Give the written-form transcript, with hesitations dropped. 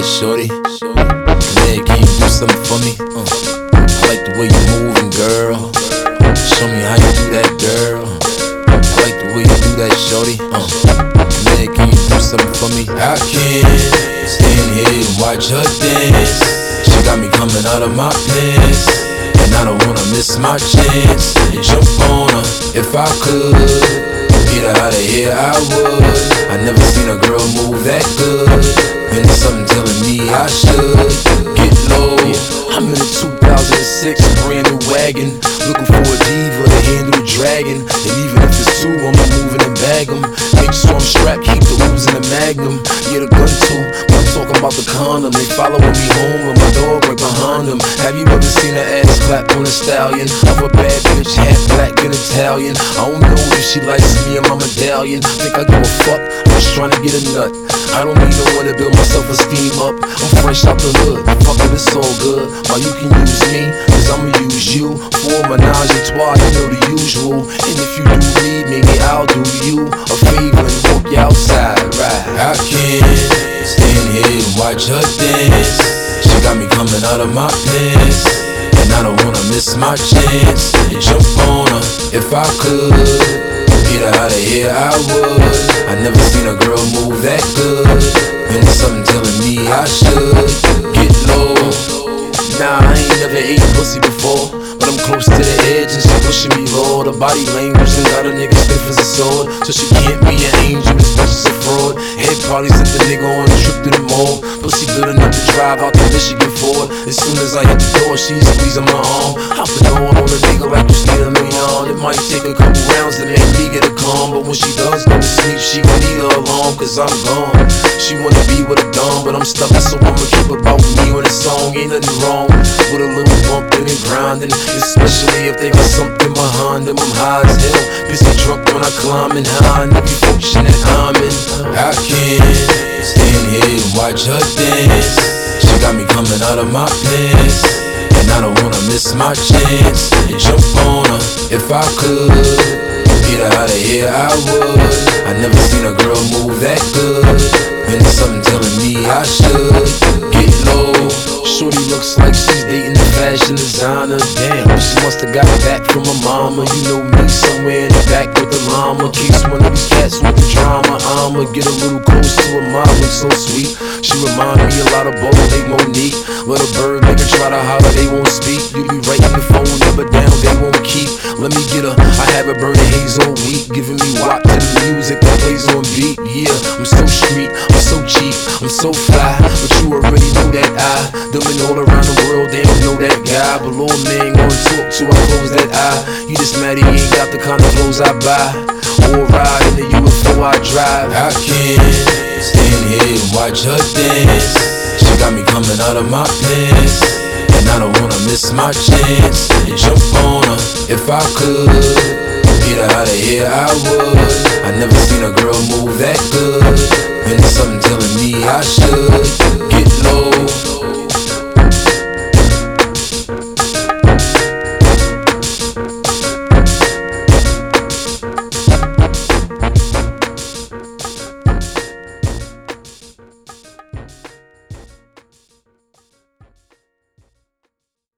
shorty. Man, can you do something for me? I like the way you moving, girl. Show me how you do that, girl. I like the way you do that, shorty. Man, can you do something for me? I can't stand here and watch her dance. She got me coming out of my pants, and I don't wanna miss my chance and jump on her if I could. Get her out of here, I would. I never seen a girl move that good, and it's something telling me I should get low. I'm in a 2006 brand new wagon, looking for a diva to handle the dragon. And even if it's two, I'ma move in and bag 'em. Make sure I'm strapped, keep the ooze in the magnum. Yeah, the gun too, but I'm talking about the condom. They following me home with my dog right behind them. Have you ever seen her ass clap on a stallion? Of a bad bitch, half black and Italian. I don't know if she likes me and my medallion. Think I give a fuck, I'm just trying to get a nut. I don't need no one to build my self-esteem up. I'm fresh out the hood, fuck it, it's all good. While you can use me, cause I'ma use you for a menage a trois, you know the usual. And if you do me, maybe I'll do you a favor and walk you outside, right? I can't stand here and watch her dance. She got me coming out of my pants, and I don't wanna miss my chance and jump on her if I could. Get her out of here, I would. I never seen a girl move that good, and it's something telling me I should get low. Nah, I ain't never ate pussy before, but I'm close to the edge and she pushing me low. The body language and got a nigga stiff as a sword, so she can't be an angel as much as a fraud. Head probably sent the nigga on a trip to the mall. Pussy good enough to drive out to Michigan Ford. As soon as I hit the door, she's squeezing my arm. Hopping on a nigga like you scared of me on. It might take a couple rounds to make me get a calm, but when she does go to sleep, she gon' need her alarm, cause I'm gone. She wanna be with a dom, but I'm stubborn, so I'ma keep about me on the song. Ain't nothing wrong with a little bumping and grinding, especially if they got something behind them. I'm high as hell, busy drunk when I climb and high, and every function that I'm in. I can't stand here and watch her dance. She got me coming out of my pants, and I don't wanna miss my chance and jump on her if I could. Get her out of here, I would. I never seen a girl move that good, and it's something telling me I should get low. Shorty looks like she's dating the fashion designer. Damn, she musta got back from her mama. You know me, somewhere in the back with the llama. Case one of these cats with the drama, I'ma get a little close to her mom, looks so sweet. She remind me a lot of Bo, they Monique. Let a bird make her try to holler, they won't speak. You be writing the phone number down, they won't keep. Let me get her, I have her burning haze all week, giving me wop to the music that plays on beat. Yeah, I'm so street, I'm so cheap, I'm so fly, but you already know that I dumbing all around the world, they don't know that guy. But Lord, man, ain't gonna talk to, I close that eye. You just mad he ain't got the kind of clothes I buy, or ride in the UFO I drive. I can't stand here and watch her dance. She got me coming out of my pants, and I don't wanna miss my chance and jump on her if I could. Get her out of here, I would. I never seen a girl move that good, and it's something telling me I should get low.